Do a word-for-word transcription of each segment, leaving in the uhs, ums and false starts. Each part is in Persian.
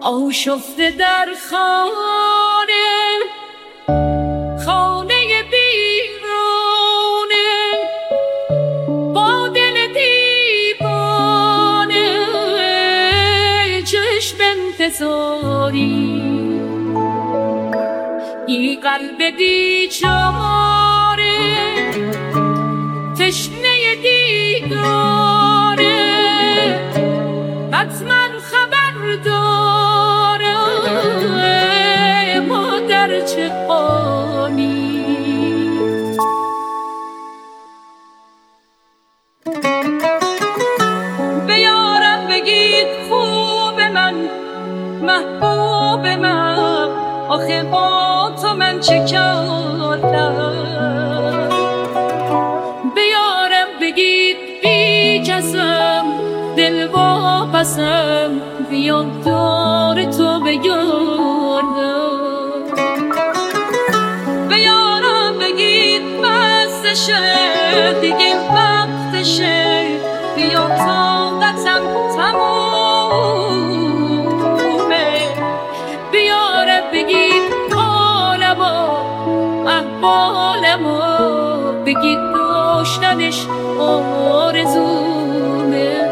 آشفته در خانه، خانه بیرانه، با دل دیوانه، چشم انتظاری، این قلب بیچاره تشنه دیداره، حتما خبر داره ما در چه حالی. به یارم بگید خوب من، محبوب من، آخه با تو من چه کردم. به یارم بگید بی کسم، دل واپسم، بیام دور تو بگردم. به یارم بگید بستشه، دیگه وقتشه، بیام طاقتم تمومه. به یارم بگید حالمو، احوالمو، بگید داشتنش آرزومه.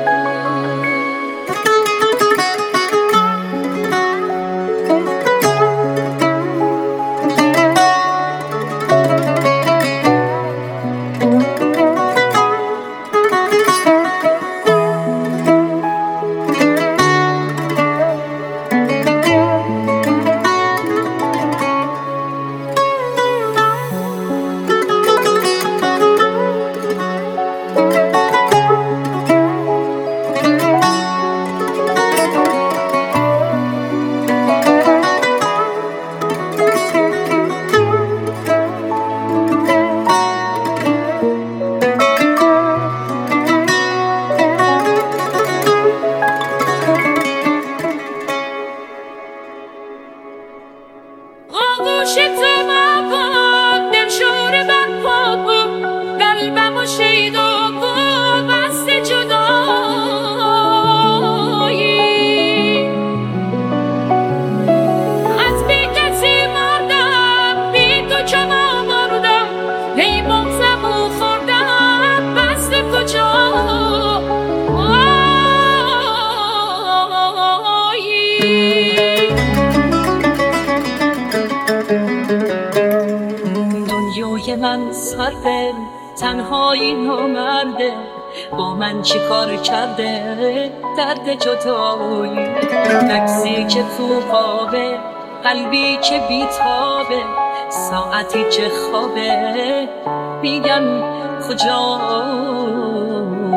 آغوش تو مکن، دل شوره برپا کن، قلبم و شیدا کن، بست جدایی. از بی کسی مردم، بی تو چما مردم، هی بغزم و خوردم، بست کجایی. دنیای من سرده، تنهایی نامرده، با من چی کار کرده درد جدایی. نفسی که تو خوابه، قلبی که بیتابه، ساعتی که خوابه، میگم کجایی.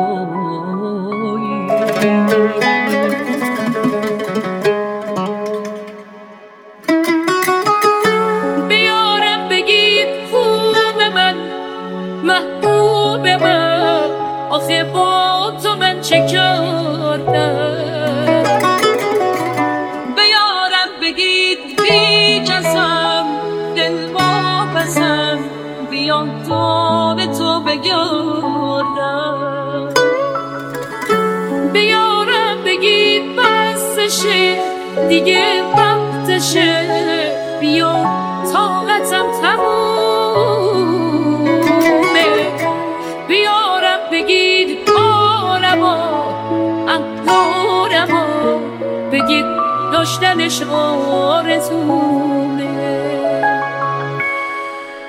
محبوب من، آخه با تو من چه کردم. به یارم بگید بی کسم، دل واپسم، بیام دور تو بگردم. به یارم بگید بستشه، دیگه وقتشه، بیام طاقتم تمومه. بیارم بگید حالمو، احوالمو، بگید داشتنش آرزو.